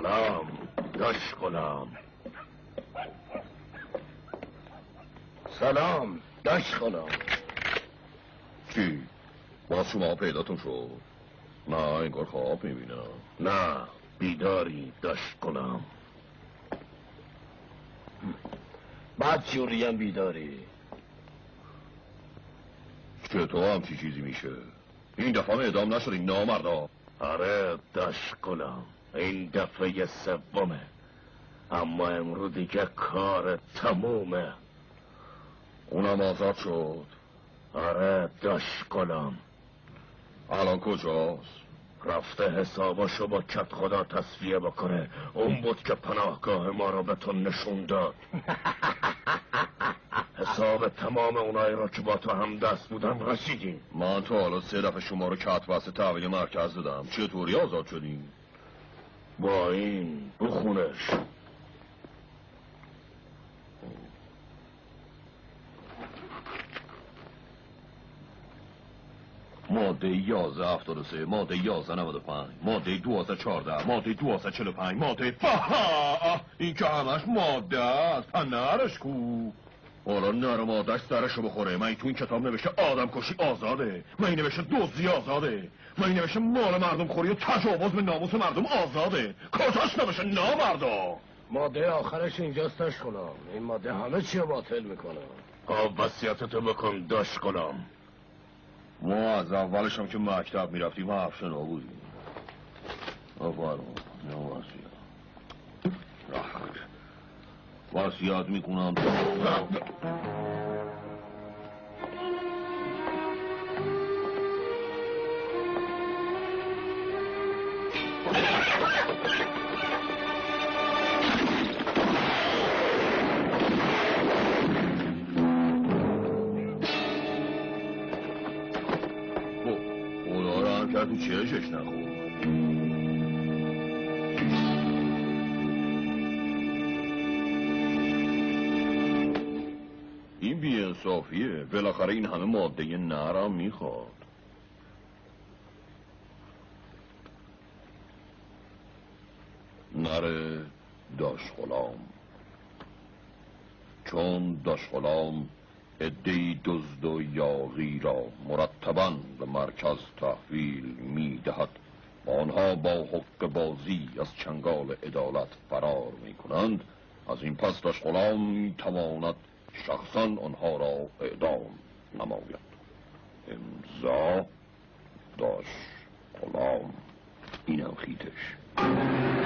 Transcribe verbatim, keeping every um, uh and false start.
غلام، داش غلام. سلام داش غلام. چی؟ باز شما پیداتون شد؟ نه انگار خواب میبینم. نه بیداری داش غلام. بعد جوریم بیداری. چطور همچی چیزی میشه؟ این دفعه اعدام نشدی نامردا؟ آره داش غلام، این دفعه سومه، اما امروز دیگه کار تمومه. اونم آزاد شد؟ آره داش غلام. الان کجاست؟ رفته حساباشو با کت خدا تصفیه بکنه. اون بود که پناهگاه ما رو به تو نشون داد. حساب تمام اونایی رو که با تو هم دست بودن رسیدیم. من تو حالا سه دفعه شما رو کت بسته تحویل مرکز دادم، چطوری آزاد شدیم؟ با این بخونش. ماده یازده هفتاد و سه، ماده یازده نود و پنج، ماده دوازده چارده، ماده دوازده چل و پنج، ماده فها. این که همش ماده است، پنرش کو. حالا نر مادهش سرشو بخوره. من تو این کتاب نوشته آدم کشی آزاده، من این نوشته دزدی آزاده، من این نوشته مال مردم خوری و تجاوز به ناموس مردم آزاده. کجاش نوشته نامردا؟ ماده آخرش اینجاست داش غلام. این ماده همه چی رو باطل میکنه. ها وصیتتو بکن داش غلام. ما از اولش هم که مکتب میرفتیم حرف شنا بودیم. آفرم نه وصیت وصیت میکنم. تو چشش نخور. این بی‌انصافیه. بالاخره این همه ماده نرم میخواد. نره داش غلام، چون داش غلام عده‌ای دزد و یاغی را مرتباً به مرکز تحویل می‌دهد و آنها با حق بازی از چنگال عدالت فرار می‌کنند، از این پس داش غلام می‌تواند شخصاً آنها را اعدام نماید. امضا داش غلام. اینم خیتش.